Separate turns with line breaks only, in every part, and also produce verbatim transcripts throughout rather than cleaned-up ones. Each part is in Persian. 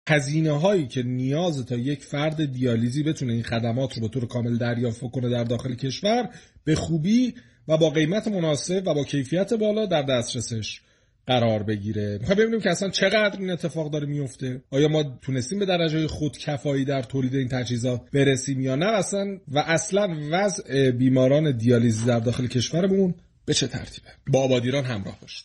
هزینه هایی که نیاز تا یک فرد دیالیزی بتونه این خدمات رو به طور کامل دریافت کنه در داخل کشور به خوبی و با قیمت مناسب و با کیفیت بالا در دسترسش قرار بگیره. میخوایم ببینیم که اصلا چقدر این اتفاق داره میفته. آیا ما تونستیم به درجه خودکفایی در تولید این تجهیزات برسیم یا نه، اصلا و اصلا وضع بیماران دیالیزی در داخل کشورمون به چه ترتیبه؟ با آبادیران همراه باشید.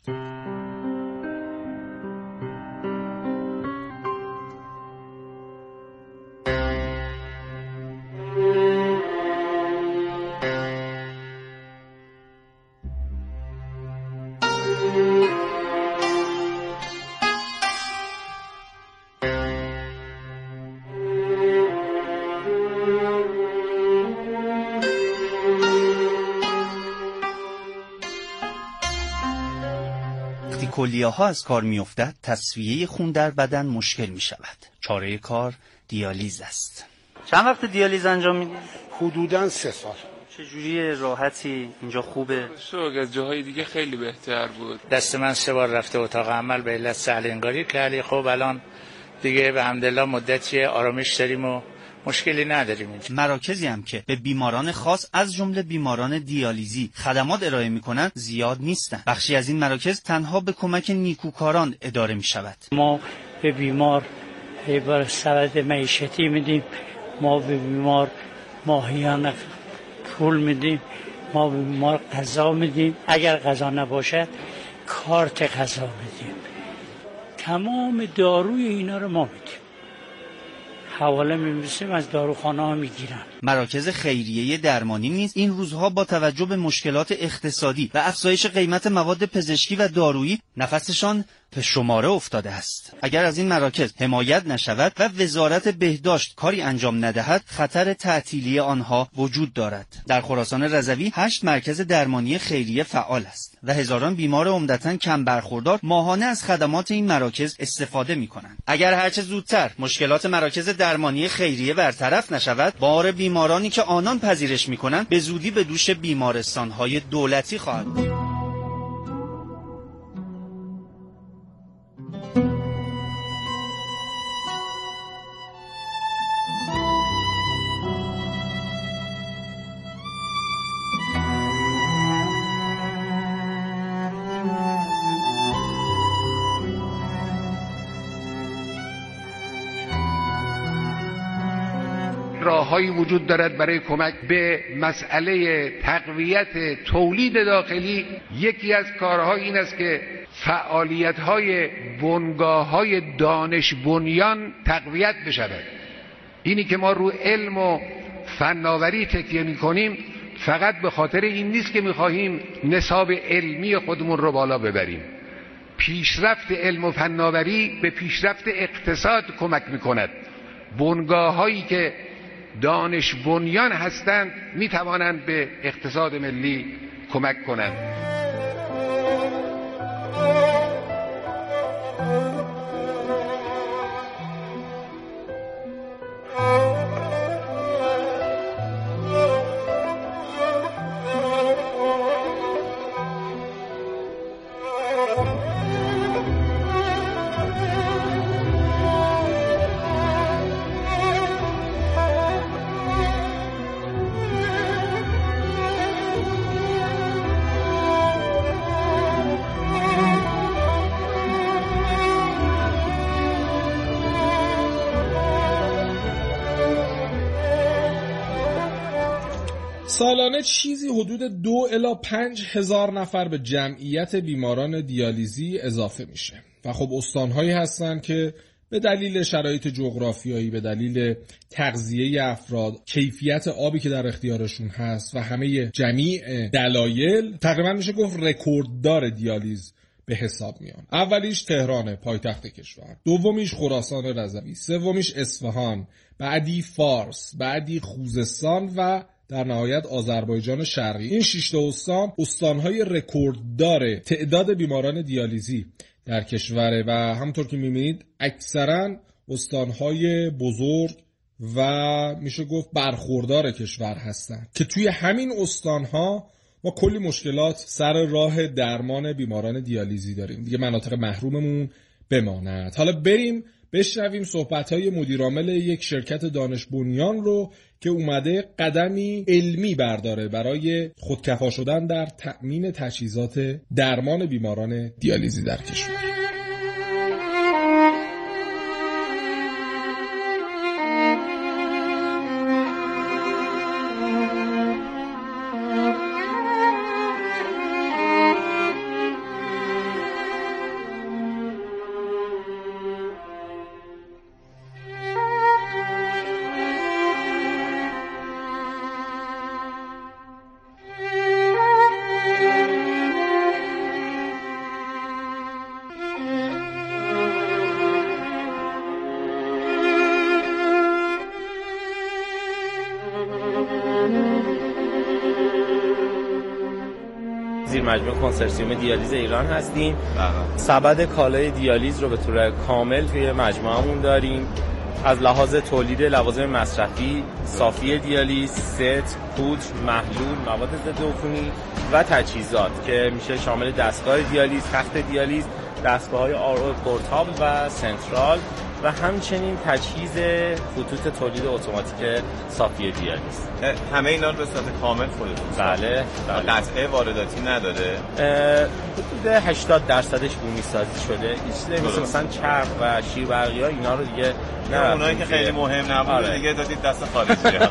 کلیه ها از کار می افتد، تصفیه خون در بدن مشکل می شود. چاره کار دیالیز است. چند وقت دیالیز انجام میدید؟
حدوداً سه سال.
چجوری راحتی؟ اینجا خوبه؟
شوق از جاهای دیگه خیلی بهتر بود.
دست من سه بار رفته اتاق عمل به علت سهل انگاری کردی. خب الان دیگه به حمدالله مدتی آرامش داریم و مشکلی نداریم.
مراکزی هم که به بیماران خاص از جمله بیماران دیالیزی خدمات ارائه میکنن زیاد نیستن. بخشی از این مراکز تنها به کمک نیکوکاران اداره میشود.
ما به بیمار بر سبد معیشتی میدیم، ما به بیمار ماهیانه پول میدیم، ما به بیمار غذا میدیم، اگر غذا نباشد کارت غذا میدیم. تمام داروی اینا رو ما میدیم. حواله می‌نویسیم، از داروخانه ها میگیرن.
مراکز خیریه درمانی نیز این روزها با توجه به مشکلات اقتصادی و افزایش قیمت مواد پزشکی و دارویی نفسشان به شماره افتاده است. اگر از این مراکز حمایت نشود و وزارت بهداشت کاری انجام ندهد، خطر تعطیلی آنها وجود دارد. در خراسان رضوی هشت مرکز درمانی خیریه فعال است و هزاران بیمار عمدتاً کم برخوردار ماهانه از خدمات این مراکز استفاده می‌کنند. اگر هرچه زودتر مشکلات مراکز درمانی خیریه برطرف نشود، بار بیمارانی که آنان پذیرش می‌کنند به زودی به دوش بیمارستان‌های دولتی خواهد بود.
راههایی وجود دارد برای کمک به مسئله تقویت تولید داخلی. یکی از کارها این است که فعالیت‌های بنگاه‌های دانش بنیان تقویت بشود. اینی که ما رو علم و فناوری تکیه می‌کنیم فقط به خاطر این نیست که می‌خواهیم نصاب علمی خودمون رو بالا ببریم. پیشرفت علم و فناوری به پیشرفت اقتصاد کمک می‌کند. بنگاه‌هایی که دانش بنیان هستند می توانند به اقتصاد ملی کمک کنند.
سالانه چیزی حدود دو الی پنج هزار نفر به جمعیت بیماران دیالیزی اضافه میشه و خب استانهایی هستن که به دلیل شرایط جغرافیایی، به دلیل تغذیه افراد، کیفیت آبی که در اختیارشون هست و همه جمیع دلایل تقریبا میشه گفت رکورددار دیالیز به حساب میان. اولیش تهران پایتخت کشور، دومیش خراسان رضوی، سومیش اصفهان، بعدی فارس، بعدی خوزستان و در نهایت آذربایجان شرقی. این شش تا استان استانهای رکورددار تعداد بیماران دیالیزی در کشوره و همونطور که می‌بینید اکثرا استانهای بزرگ و میشه گفت برخوردار کشور هستند که توی همین استانها ما کلی مشکلات سر راه درمان بیماران دیالیزی داریم. دیگه مناطق محروممون بماند. حالا بریم بشنویم صحبت‌های مدیرعامل یک شرکت دانش بنیان رو که اومده قدمی علمی برداره برای خودکفا شدن در تأمین تجهیزات درمان بیماران دیالیزی در کشور.
مجموعه کنسرسیوم دیالیز ایران هستیم. سبد کالای دیالیز رو به طور کامل توی مجموعهمون داریم. از لحاظ تولید لوازم مصرفی، صافی دیالیز، ست، پودر، محلول، مواد ضد عفونی و تجهیزات که میشه شامل دستگاه دیالیز، تخت دیالیز، دستگاه‌های آرو پورتابل و سنترال و همچنین تجهیز خطوط تولید اتوماتیک صافی دیالیز.
همه اینا رو به صورت کامل خودتون؟
بله. بله.
قطعه وارداتی نداره؟
حدود هشتاد درصدش بومی سازی شده. هیچ مثل مثلا چرخ و شیربرقی‌ها اینا رو دیگه
نه، اونایی که خیلی مهم نبود آره. دیگه دادید دست خارجی‌ها.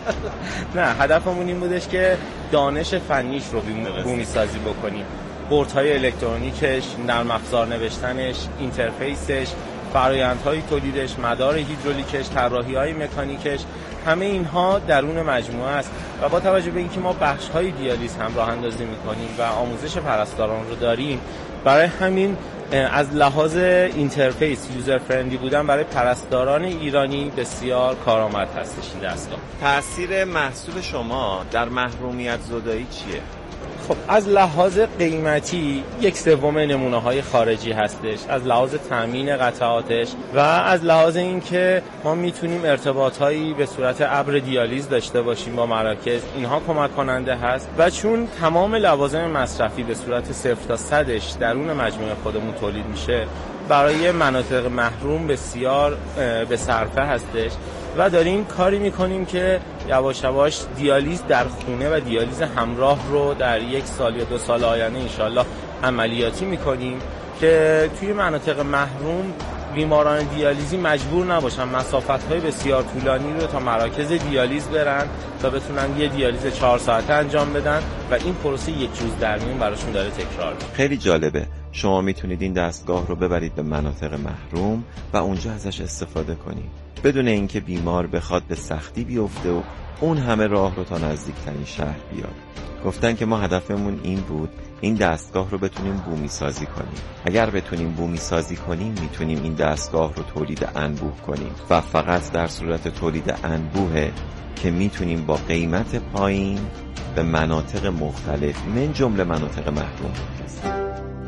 نه، هدفمون این بودش که دانش فنیش رو بومی سازی بکنیم. بردهای الکترونیکش، نرم افزار نوشتنش، اینترفیسش، فرآیندهای تولیدش، مدار هیدرولیکش، طراحی‌های مکانیکش، همه اینها درون مجموعه است و با توجه به اینکه ما بخش‌های دیالیز هم راه اندازی می‌کنیم و آموزش پرستاران رو داریم، برای همین از لحاظ اینترفیس یوزر فرندلی بودن برای پرستاران ایرانی بسیار کارآمد هستش این دستگاه.
تأثیر محصول شما در محرومیت زدایی چیه؟
خب از لحاظ قیمتی یک سوم نمونه‌های خارجی هستش، از لحاظ تامین قطعاتش و از لحاظ اینکه ما میتونیم ارتباطایی به صورت ابر دیالیز داشته باشیم با مراکز، اینها کمک کننده هست و چون تمام لوازم مصرفی به صورت صفر تا صدش درون مجموعه خودمون تولید میشه، برای مناطق محروم بسیار به صرفه هستش و داریم کاری میکنیم که یواش یواش دیالیز در خونه و دیالیز همراه رو در یک سال یا دو سال آینده انشالله عملیاتی میکنیم که توی مناطق محروم بیماران دیالیزی مجبور نباشن مسافت‌های بسیار طولانی رو تا مراکز دیالیز برن تا بتونن یه دیالیز چهار ساعته انجام بدن و این پروسه یک روز در میون براشون داره تکرار میشه.
خیلی جالبه. شما میتونید این دستگاه رو ببرید به مناطق محروم و اونجا ازش استفاده کنید بدون اینکه بیمار بخواد به سختی بیفته و اون همه راه رو تا نزدیکترین شهر بیاد. گفتن که ما هدفمون این بود این دستگاه رو بتونیم بومی سازی کنیم. اگر بتونیم بومی سازی کنیم میتونیم این دستگاه رو تولید انبوه کنیم و فقط در صورت تولید انبوه که میتونیم با قیمت پایین به مناطق مختلف من جمله مناطق محروم برسیم.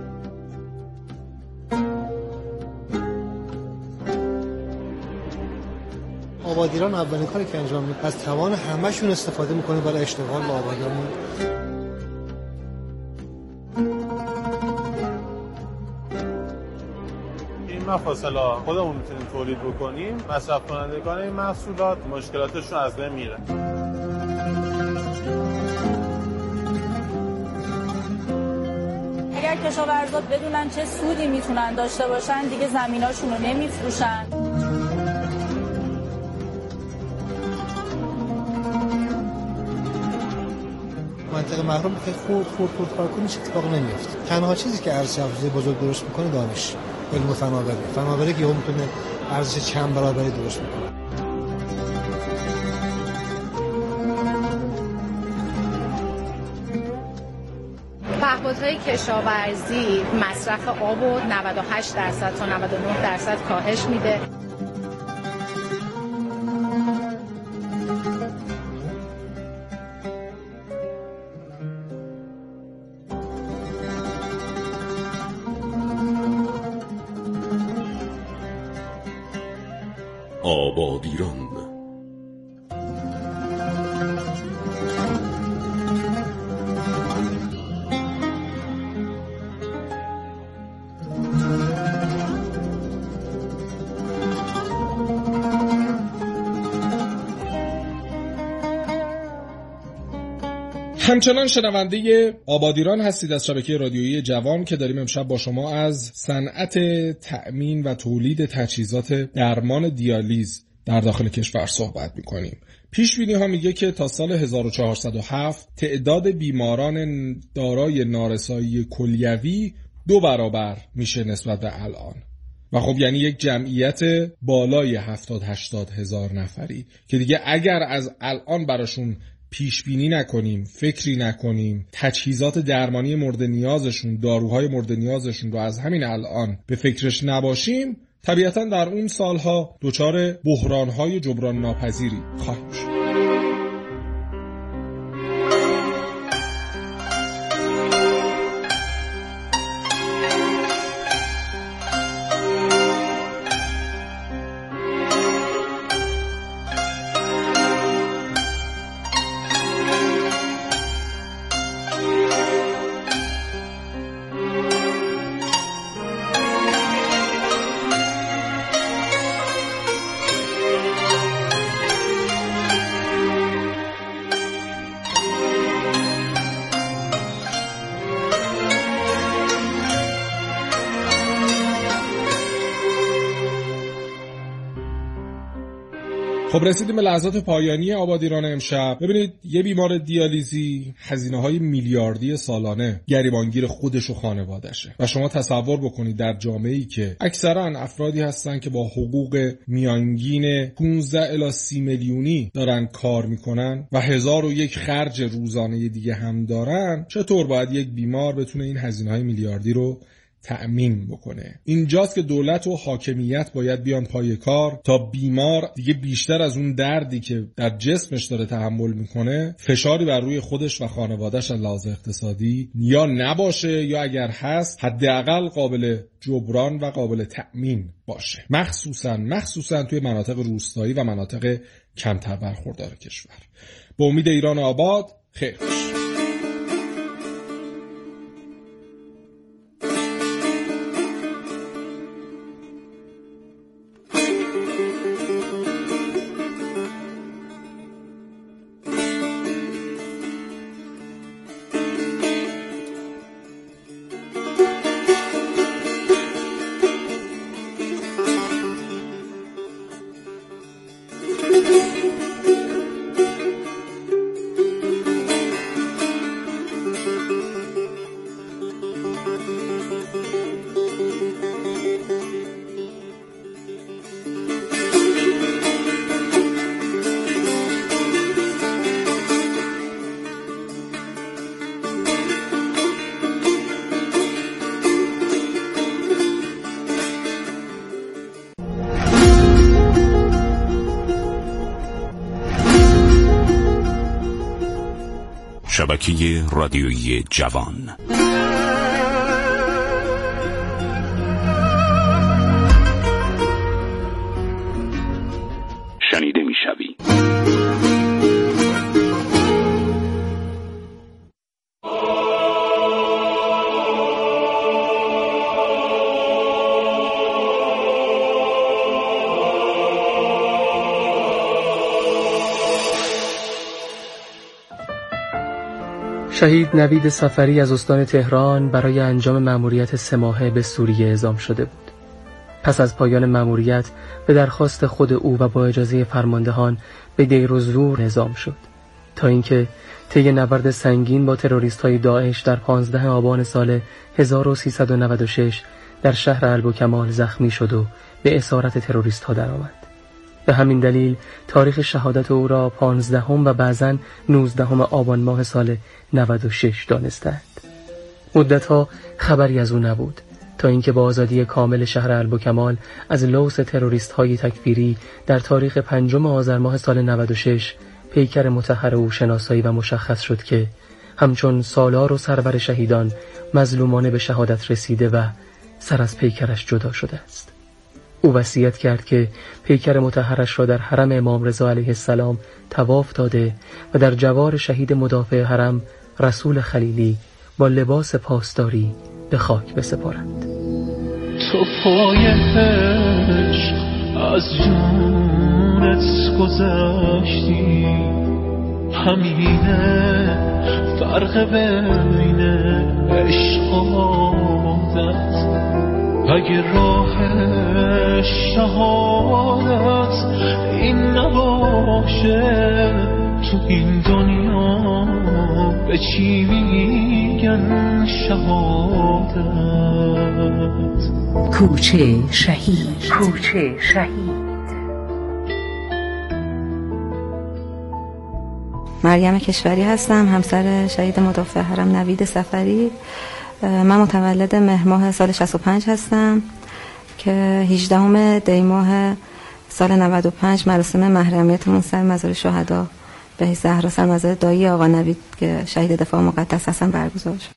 آبادیران اولین کاری که انجام میده از توان همه‌شون استفاده میکنه برای اشتغال با آبادیران.
این مفاصل خودمون میتونیم تولید بکنیم، مصرف کنندگان این محصولات مشکلاتشون از بین میره.
اگر کشاورزا بدونن چه سودی میتونن داشته باشن دیگه زمیناشون رو نمیفروشن.
منطقه محروم که خود خود خود کار کنه اتفاق نمیفته. تنها چیزی که ارزش افزوده بزرگ درست میکنه دانش، علم و فناوری. فناوری که هم میتونه ارزش چند برابری درست میکنه.
پهپادهای کشاورزی مصرف آب رو نود و هشت درصد تا نود و نه درصد کاهش میده.
آبادیران.
همچنان شنونده آبادیران هستید از شبکه رادیویی جوان که داریم امشب با شما از صنعت تأمین و تولید تجهیزات درمان دیالیز در داخل کشور صحبت می‌کنیم. پیش بینی ها میگه که تا سال هزار و چهارصد و هفت تعداد بیماران دارای نارسایی کلیوی دو برابر میشه نسبت به الان. و خب یعنی یک جمعیت بالای هفتاد هشتاد هزار نفری که دیگه اگر از الان براشون پیش بینی نکنیم، فکری نکنیم، تجهیزات درمانی مورد نیازشون، داروهای مورد نیازشون رو از همین الان به فکرش نباشیم، طبیعتاً در اون سالها دچار بحران‌های جبران ناپذیری خواهیم شد. خب رسیدیم به لحظات پایانی آبادیران امشب. ببینید یه بیمار دیالیزی هزینه‌های میلیاردی سالانه گریبانگیر خودش و خانواده‌شه و شما تصور بکنید در جامعه‌ای که اکثرا افرادی هستن که با حقوق میانگین پانزده الی سی میلیونی دارن کار میکنن و هزار و یک خرج روزانه دیگه هم دارن، چطور باید یک بیمار بتونه این هزینه‌های میلیاردی رو تأمین بکنه؟ اینجاست که دولت و حاکمیت باید بیان پای کار تا بیمار دیگه بیشتر از اون دردی که در جسمش داره تحمل میکنه فشاری بر روی خودش و خانواده‌اش از لحاظ اقتصادی یا نباشه یا اگر هست حداقل قابل جبران و قابل تأمین باشه، مخصوصا مخصوصا توی مناطق روستایی و مناطق کمتر برخوردار کشور. با امید ایران آباد، خیر باشه.
شبکه رادیویی جوان. شنیده می‌شوی.
شهید نوید سفری از استان تهران برای انجام مأموریت سه ماهه به سوریه اعزام شده بود. پس از پایان مأموریت به درخواست خود او و با اجازه فرماندهان به دیر الزور اعزام شد تا اینکه طی نبرد سنگین با تروریست‌های داعش در پانزدهم آبان سال هزار و سیصد و نود و شش در شهر البوکمال زخمی شد و به اسارت تروریست‌ها درآمد. به همین دلیل تاریخ شهادت او را پانزدهم و بعضاً نوزدهم آبان ماه سال نود و شش دانستند. مدتها خبری از او نبود تا اینکه با آزادی کامل شهر البوکمال از لوث تروریست‌های تکفیری در تاریخ پنجم آذر ماه سال نود و شش پیکر مطهر او شناسایی و مشخص شد که همچون سالار و سرور شهیدان مظلومانه به شهادت رسیده و سر از پیکرش جدا شده است. او وصیت کرد که پیکر مطهرش را در حرم امام رضا علیه السلام طواف داده و در جوار شهید مدافع حرم رسول خلیلی با لباس پاسداری به خاک بسپارند.
تو پای عشق از جونت گذشتی، همینه فرق بین عشق و عادت. اگه راه شهادت این نباشه تو این دنیا به چی میگن شهادت؟
کوچه شهید، کوچه شهید.
مریم کشوری هستم، همسر شهید مدافع حرم نوید صفری. من متولد مهر ماه سال شصت و پنج هستم که هجدهم دی ماه سال نود و پنج مراسم محرمیتمون سر مزار شهدا به زهرا سر مزار دایی آقا نوید که شهید دفاع مقدس هستن برگزار شد.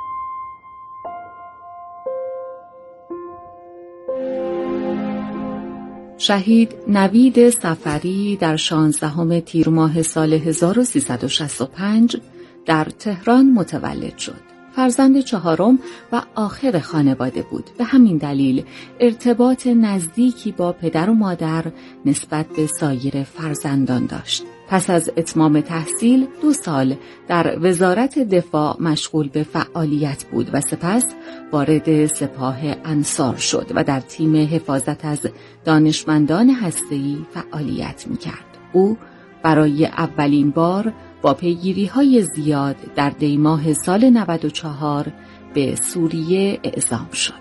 شهید نوید صفری در شانزدهم تیر ماه سال هزار و سیصد و شصت و پنج در تهران متولد شد. فرزند چهارم و آخر خانواده بود. به همین دلیل ارتباط نزدیکی با پدر و مادر نسبت به سایر فرزندان داشت. پس از اتمام تحصیل دو سال در وزارت دفاع مشغول به فعالیت بود و سپس وارد سپاه انصار شد و در تیم حفاظت از دانشمندان هسته‌ای فعالیت می‌کرد. او برای اولین بار با پیگیری‌های زیاد در دی ماه سال نود و چهار به سوریه اعزام شد.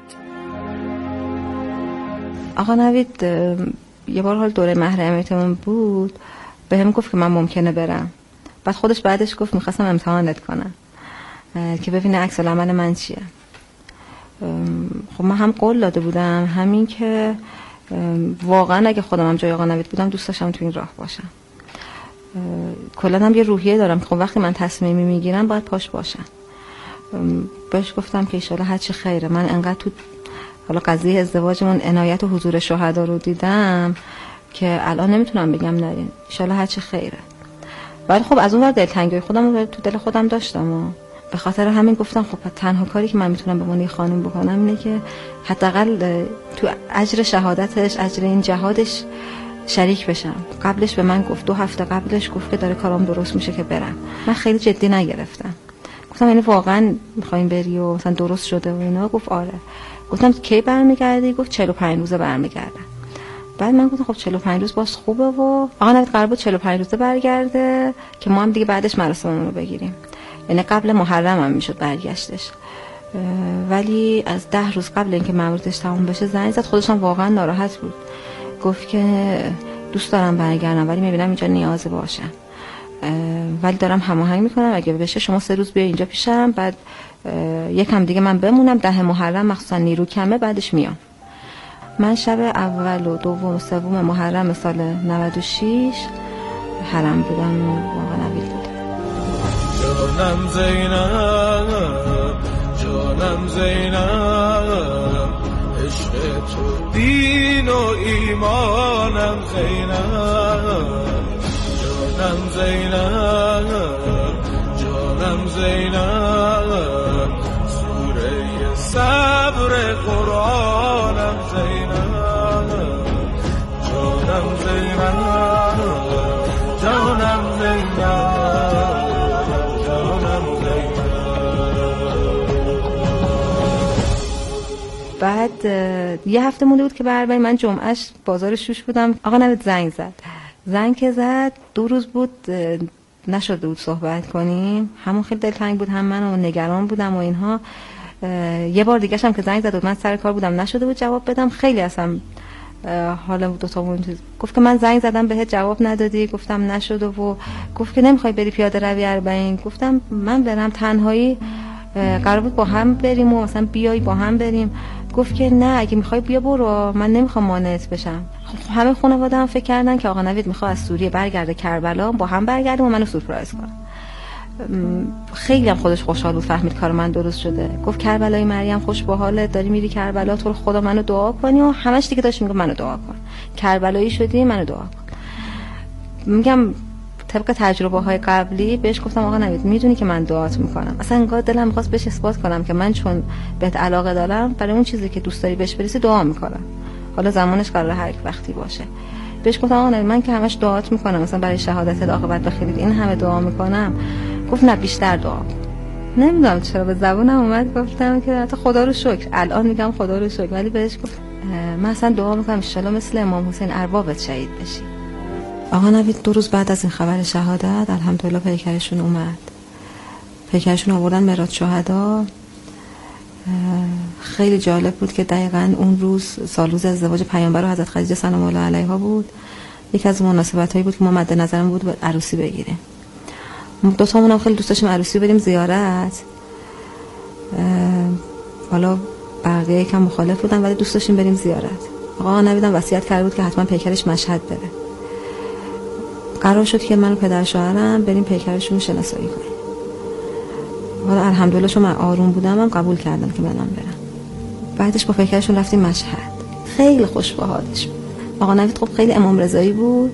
آقا نوید یه بار حال دوره محرمیتمون بود، به هم گفت که من ممکنه برم. بعد خودش بعدش گفت میخواستم امتحانت کنم که ببینه عکس العمل من چیه. خب من هم قول داده بودم همین که واقعا اگه خودم هم جای آقا نوید بودم دوست داشتم تو این راه باشم. کلا هم یه روحیه دارم که خب وقتی من تصمیمی میگیرم باید پاش باشم. بهش گفتم که ایشالا هر چی خیره. من انقدر تو حالا قضیه ازدواجمون عنایت و حضور شهدا رو دیدم که الان نمیتونم بگم نه، ایشالا هر چی خیره. ولی خب از اون ور دلتنگی خودم رو تو دل خودم داشتم و به خاطر همین گفتم خب تنها کاری که من میتونم به عنوان خانم بکنم اینه که حداقل تو اجر شهادتش، اجر این جهادش شریک بشم. قبلش به من گفت، دو هفته قبلش گفت که داره کارام درست میشه که برم. من خیلی جدی نگرفتم. گفتم یعنی واقعا میخواین بری و مثلا درست شده و اینا؟ گفت آره. گفتم کی برمیگردی؟ گفت چهل و پنج روزه برمیگردم. بعد من گفتم خب چهل و پنج روز باز خوبه و آقا نوید قرار بود چهل و پنج روزه برگرده که ما هم دیگه بعدش مراسممون رو بگیریم. یعنی قبل محرم هم میشد برگشتش. ولی از ده روز قبل اینکه ماموریتش تموم بشه زنگ زد. خودش هم واقعا ناراحت بود. گفت که دوست دارم برگردم ولی میبینم اینجا نیاز باشم، ولی دارم هماهنگ میکنم اگه بشه شما سه روز بیا اینجا پیشم، بعد یکم دیگه من بمونم، ده محرم مخصوصا نیرو کمه بعدش میام. من شب اول و دوم و سوم محرم سال نود و شش حرم بودم و آقا نوید بود.
جانم زینب، جانم زینب، عشق تو دین و ایمانم زینب، جانم زینب، جانم زینب، سوره صبر قرآنم زینب، جانم زینب، جانم زینب.
بعد یه هفته مونده بود که بربریم. من جمعهش بازار شوش بودم. آقا نوید زنگ زد. زنگ که زد دو روز بود نشده بود صحبت کنیم. همون خیلی دلتنگ بود، هم من و نگران بودم و اینها. یه بار دیگه هم که زنگ زد و من سر کار بودم نشده بود جواب بدم. خیلی اصلا حالا دو تا اون چیز گفت که من زنگ زدم بهت جواب ندادی. گفتم نشده و گفت که نمیخوای بری پیاده روی اربعین. گفتم من برم تنهایی؟ قرار بود با هم بریم و مثلا بیای با هم بریم. گفت که نه اگه میخوای بیا برو، من نمیخوام مانعت بشم. همه خانواده هم فکر کردن که آقا نوید میخواد از سوریه برگرده کربلا، با هم برگردیم و منو سورپرایز کنه. خیلی هم خودش خوشحال بود، فهمید کار من درست شده. گفت کربلای مریم خوش به حالت، داری میری کربلا، تو خدا منو دعا کنی. و همش دیگه داشت میگه منو دعا کن، کربلایی شدی منو دعا کن. میگم طبق تجربه های قبلی بهش گفتم آقا نوید میدونی که من دعات میکنم. اصلا انگار دلم میخواست بهش اثبات کنم که من چون بهت علاقه دارم برای اون چیزی که دوست داری بهش برسی دعا میکنم. حالا زمانش قراره هر وقتی باشه. بهش گفتم آقا من که همش دعات میکنم مثلا برای شهادت عاقبت بخیرید این همه دعا میکنم. گفت نه بیشتر دعا. نمیدونم چرا به زبونم اومد گفتم که حتی خدا رو شکر. الان میگم خدا رو شکر، ولی بهش گفت من اصلا دعا میکنم ان شاء الله مثل امام حسین اربابت شهید بشی. آقا نوید دو روز بعد از این خبر شهادت الحمدلله پیکرشون اومد. پیکرشون آوردن مهراد شهدا. خیلی جالب بود که دقیقاً اون روز سالروز ازدواج پیامبر و حضرت خدیجه سلام الله علیها بود. یکی از مناسبتایی بود که ما مد نظرم بود عروسی بگیریم. دو تامون هم خیلی دوست داشتیم عروسی بریم زیارت. حالا بقیه یکم مخالف بودن ولی دوست داشتیم بریم زیارت. آقا نویدم وصیت کرده بود که حتما پیکرش مشهد بره. قرار شد که من و پدر شوهرم بریم پیکرشون شناسایی کنیم. حالا الحمدلله چون من آروم بودم هم قبول کردم که منم برم. بعدش با پیکرشون رفتیم مشهد. خیلی خوش به حالش بود. آقا نوید خب خیلی امام رضایی بود.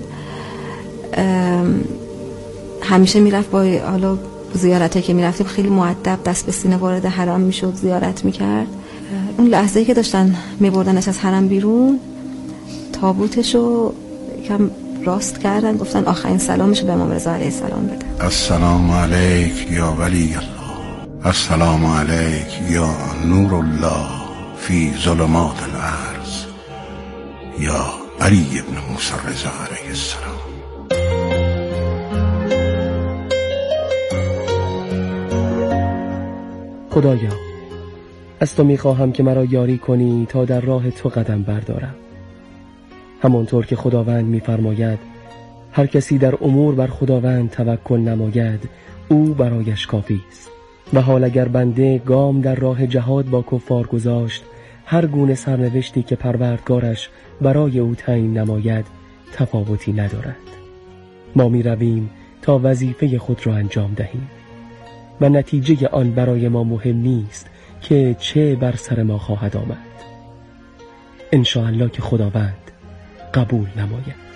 همیشه میرفت با حالا زیارته که میرفتیم خیلی مؤدب دست به سینه وارد حرم میشد، زیارت میکرد. اون لحظه‌ای که داشتن میبردنش از حرم بیرون تابوتشو یکم راست کردن، گفتن آخرین سلامشو به امام رضا علیه السلام بده.
السلام علیک یا ولی الله، السلام علیک یا نور الله فی ظلمات الارض یا علی ابن موسی رضا علیه السلام.
خدایا از تو میخواهم که مرا یاری کنی تا در راه تو قدم بردارم. همانطور که خداوند میفرماید هر کسی در امور بر خداوند توکل نماید او برایش کافی است. و حال اگر بنده گام در راه جهاد با کفار گذاشت، هر گونه سرنوشتی که پروردگارش برای او تعیین نماید تفاوتی ندارد. ما می رویم تا وظیفه خود را انجام دهیم و نتیجه آن برای ما مهم نیست که چه بر سر ما خواهد آمد. انشاءالله که خداوند قبول نماید.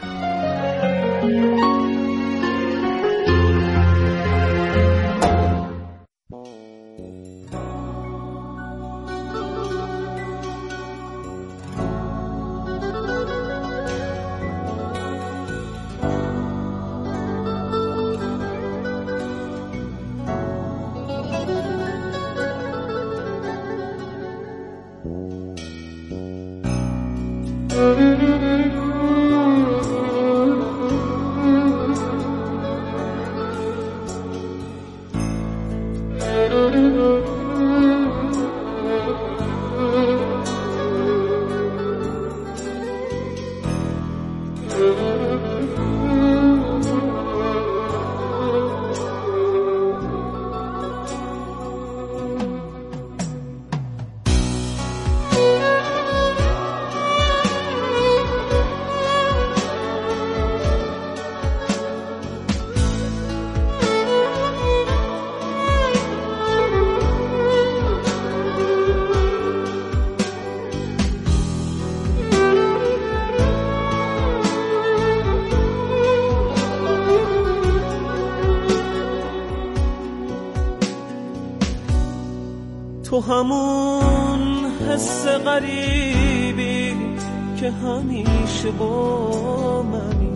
تو همون حس غریبی که همیشه با منی،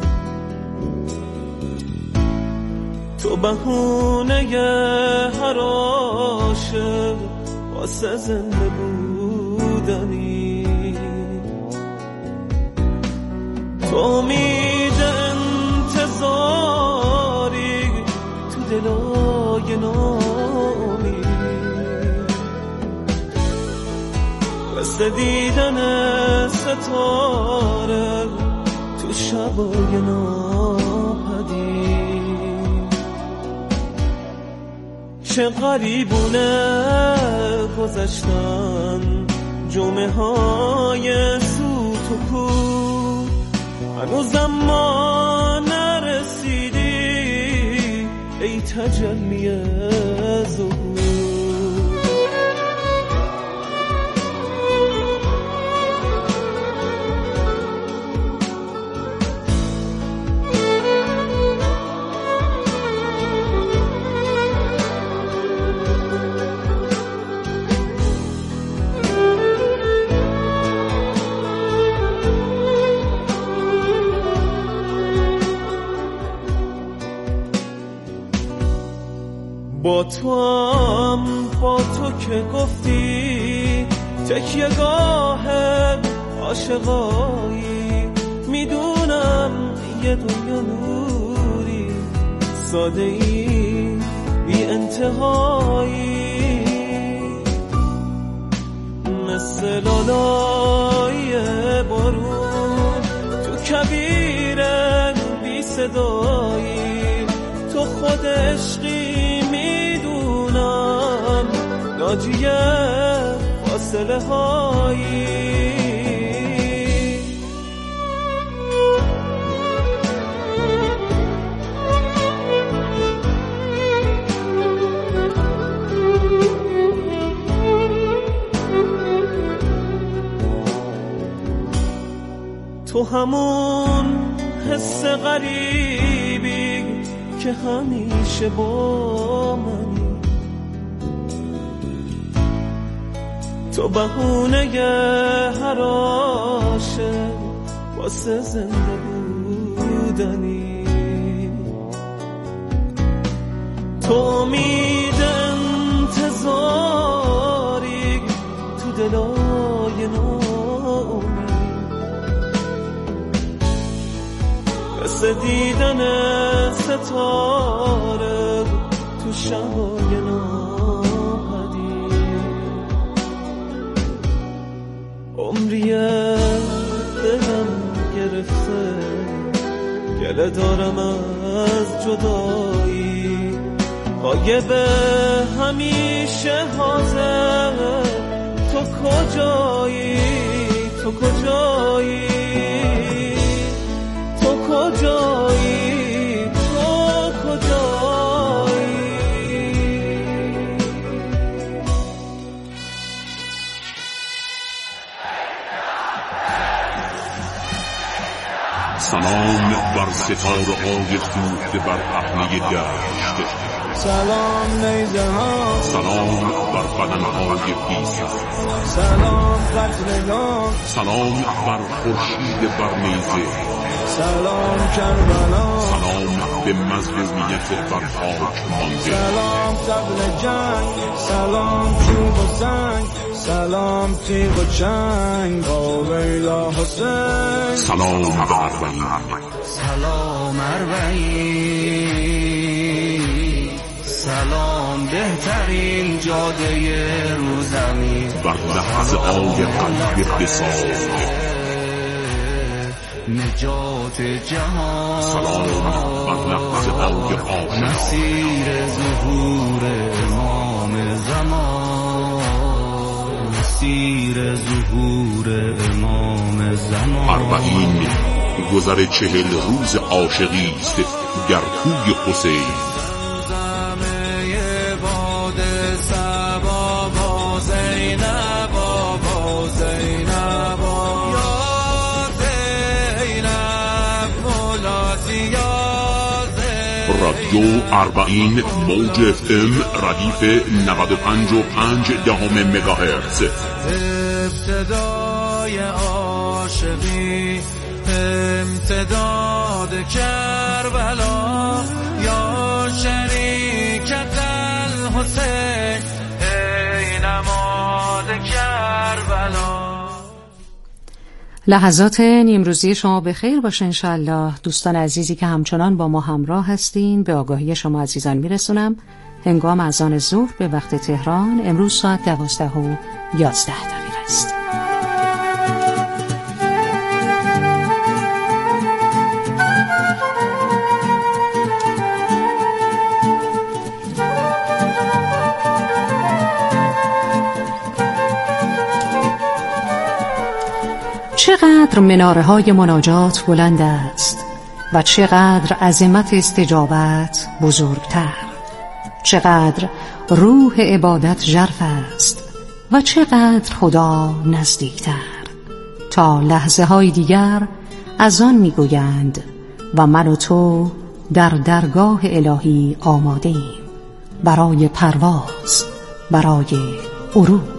تو بهونه هر عاشق واسه زنده بودنی، تو امید انتظاری تو دلای نامی، مثل دیدن ستاره تو شبای ناپدید. چه غریبونه گذشتن جمعه های سوت و کور، هنوزم ما نرسیدی ای تجلی ظهور. با تو هم با تو که گفتی تکیه گاه عاشقایی، میدونم یه دنیا نوری ساده ای بی انتهایی، مثل لالای بارون تو کبیر بی صدایی، تو خود عشقی میدونم ناجی فاصله هایی. تو همون حس غریبی که همیشه با منی، تو بهونه هر عاشق واسه زنده بودنی، تو امید انتظاری تو دلای ناامید، مثل دیدن ستاره تو شبای ناپدید، عمریه دلم گرفته گله دارم از جدایی، غایب همیشه حاضر تو کجایی، تو کجایی، تو کجایی، تو کجایی.
سلام بر ستاره های سوخته بر پهنه دشت،
سلام نیزه ها،
سلام بر بدن های بی‌سر،
سلام قتلگاه،
سلام بر خورشید بر نیزه،
سلام کربلا،
سلام به مظلومیت بر خاک مانده،
سلام طبل جنگ، سلام چوب و سنگ، سلام تیغ و چنگ، آویلا حسین،
سلام به اربعین،
سلام اربعین، سلام بهترین جاده رو زمین،
بر لحظه های قلب بساز،
نجات جهان،
سلام بر لحظه های آشنا،
مسیر ظهور امام زمان، مسیر ظهور امام زمان.
اربعین گذر چهل روز عاشقی است در کوی حسین، رادیو اربعین موج اف ام ردیف نود و پنج و پنج دهم مگاهرتز.
ابتدای عاشقی امتداد کربلا، یا شریکت الحسین ای نماد کربلا.
لحظات نیمروزی شما به خیر باشه انشالله. دوستان عزیزی که همچنان با ما همراه هستین، به آگاهی شما عزیزان میرسونم هنگام اذان ظهر به وقت تهران امروز ساعت دوازده و یازده دقیقه است. چقدر مناره‌های مناجات بلند است و چقدر عظمت استجابت بزرگتر، چقدر روح عبادت ژرف است و چقدر خدا نزدیکتر. تا لحظه های دیگر از آن میگویند و من و تو در درگاه الهی آماده ایم برای پرواز، برای عروج.